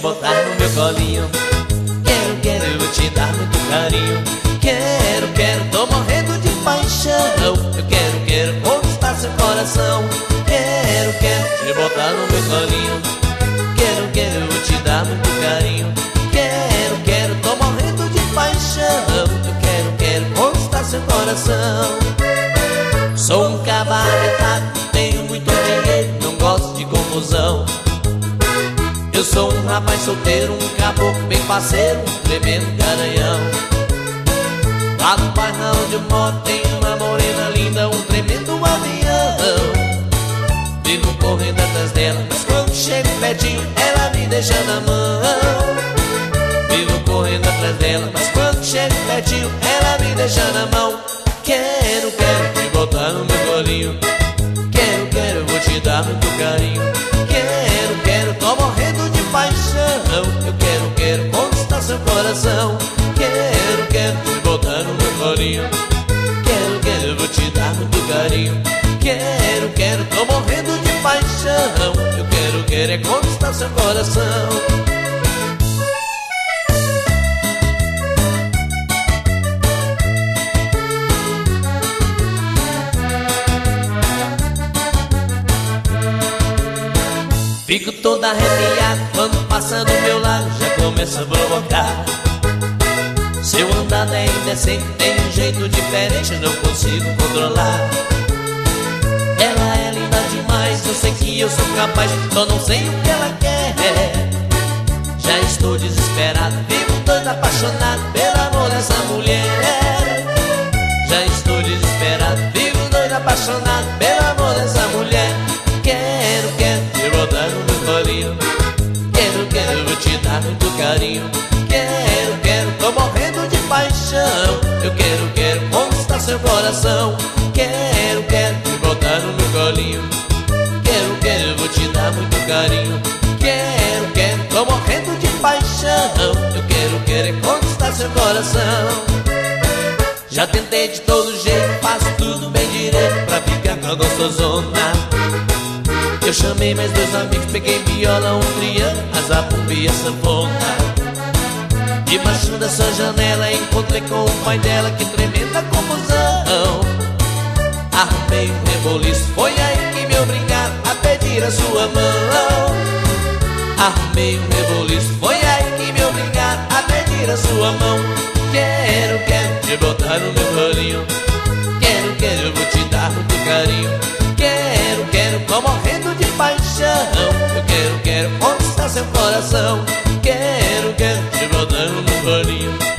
botar no meu colinho. Quero, quero, eu vou te dar muito carinho. Quero, quero, tô morrendo de paixão. Eu quero, quero conquistar seu coração. Quero, quero te botar no meu colinho. Quero, quero, eu vou te dar muito carinho. Quero, quero, tô morrendo de paixão. Eu quero, quero conquistar seu coração. Sou um cabaretado, tenho muito dinheiro, não gosto de confusão. Eu sou um rapaz solteiro, um caboclo bem parceiro, um tremendo garanhão. Lá no bairro onde eu moro tem uma morena linda, um tremendo avião. Vivo correndo atrás dela, mas quando chego pertinho ela me deixa na mão. Vivo correndo atrás dela, mas quando chego pertinho ela me deixa na mão. Quero, quero te botar no meu colinho. Quero, quero, eu vou te dar muito carinho. Quero, quero, tô morrendo de paixão. Eu quero, quero conquistar seu coração. Quero, quero te botar no meu colinho. Quero, quero, eu vou te dar muito carinho. Quero, quero, tô morrendo de paixão. Eu quero, quero é conquistar seu coração. Fico todo arrepiado quando passa do meu lado, já começa a provocar. Seu andar é indecente, tem um jeito diferente, não consigo controlar. Ela é linda demais, eu sei que eu sou capaz, só não sei o que ela quer. Já estou desesperado, vivo doido, apaixonado pelo amor dessa mulher. Já estou desesperado, vivo doido, apaixonado pelo amor dessa mulher. Quero, quero te botar no meu colinho. Quero, quero, eu vou te dar muito carinho. Quero, quero, tô morrendo de paixão. Eu quero, quero conquistar seu coração. Quero, quero te botar no meu colinho. Quero, quero, eu vou te dar muito carinho. Quero, quero, tô morrendo de paixão. Eu quero, quero conquistar seu coração. Já tentei de todo jeito, faço tudo bem direito pra ficar com a gostosona. Eu chamei meus dois amigos, peguei viola, um triângulo, a zabumba e a sanfona. Debaixo da sua janela encontrei com o pai dela, que tremenda confusão. Arrumei um reboliço, foi aí que me obrigaram a pedir a sua mão. Arrumei um reboliço, foi aí que me obrigaram a pedir a sua mão. Quero, quero te botar no meu colinho. Quero, quero, eu vou te dar muito carinho. Quero, quero, tô morrendo de paixão. Eu quero, quero conquistar seu coração. Quero, quero te botar no meu colinho.